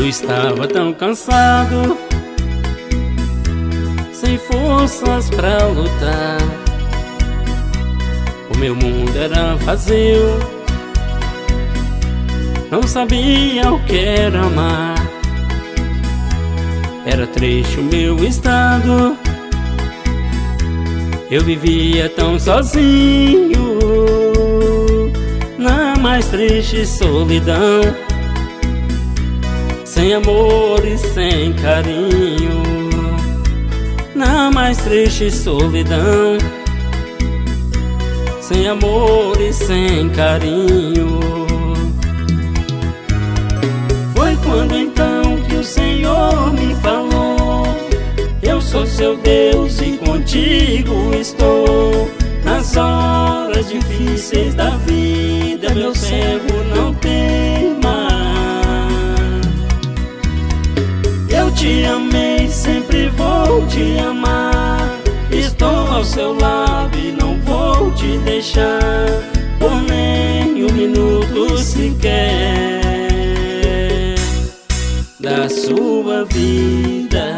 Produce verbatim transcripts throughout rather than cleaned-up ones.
Eu estava tão cansado, sem forças pra lutar. O meu mundo era vazio, não sabia o que era amar. Era triste o meu estado, eu vivia tão sozinho, na mais triste solidão, sem amor e sem carinho, na mais triste solidão, sem amor e sem carinho. Foi quando então que o Senhor me falou: eu sou seu Deus e contigo estou. Nas horas difíceis da vida, meu servo, não tema. Eu te amei, sempre vou te amar. Estou ao seu lado e não vou te deixar por nem um minuto sequer da sua vida.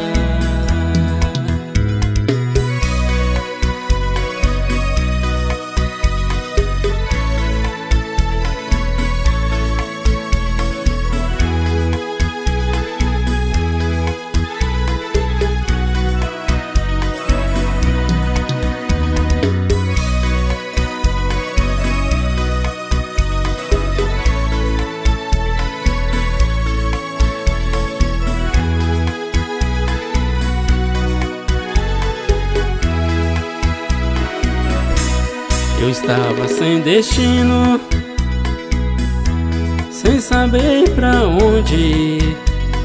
Eu estava sem destino, sem saber pra onde ir.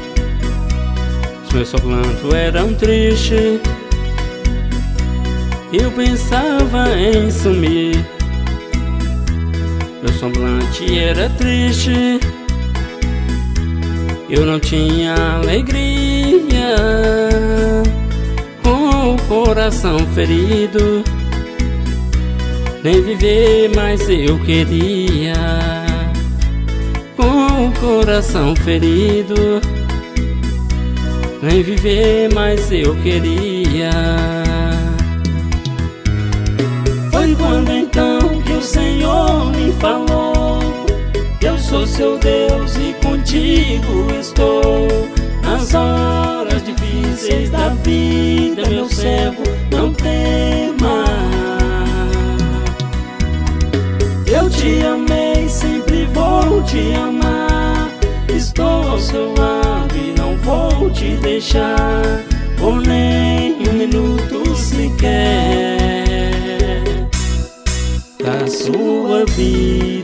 Os meus soplantos eram tristes, eu pensava em sumir. Meu semblante era triste, eu não tinha alegria. Com o coração ferido, nem viver mais eu queria. Com o coração ferido, nem viver mais eu queria. Foi quando então que o Senhor me falou: eu sou seu Deus e contigo estou. Nas horas difíceis da vida, meu servo, não tema. Eu te amei, sempre vou te amar. Estou ao seu lado e não vou te deixar por nem um minuto sequer da sua vida.